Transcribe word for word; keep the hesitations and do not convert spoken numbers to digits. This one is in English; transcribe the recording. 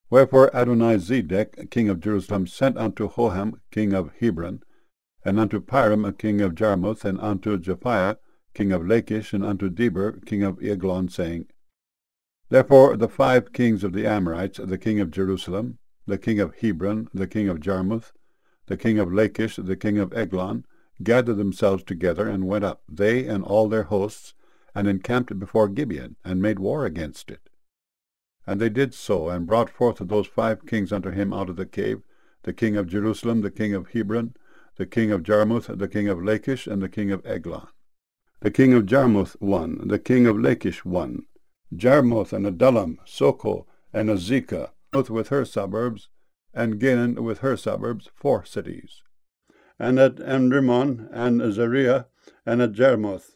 Wherefore Adonizedec, king of Jerusalem, sent unto Hoham, king of Hebron, and unto Piram, king of Jarmuth, and unto Japhiah, king of Lachish, and unto Deber, king of Eglon, saying, Therefore the five kings of the Amorites, the king of Jerusalem, the king of Hebron, the king of Jarmuth, the king of Lachish, the king of Eglon, gathered themselves together, and went up, they and all their hosts, and encamped before Gibeon, and made war against it. And they did so, and brought forth those five kings unto him out of the cave, the king of Jerusalem, the king of Hebron, the king of Jarmuth, the king of Lachish, and the king of Eglon. The king of Jarmuth won, the king of Lachish won, Jarmuth, and Adullam, Soko, and Azekah, with her suburbs, and Ganan with her suburbs, four cities. And at Amdrimon, and Zariah, and at Jarmuth,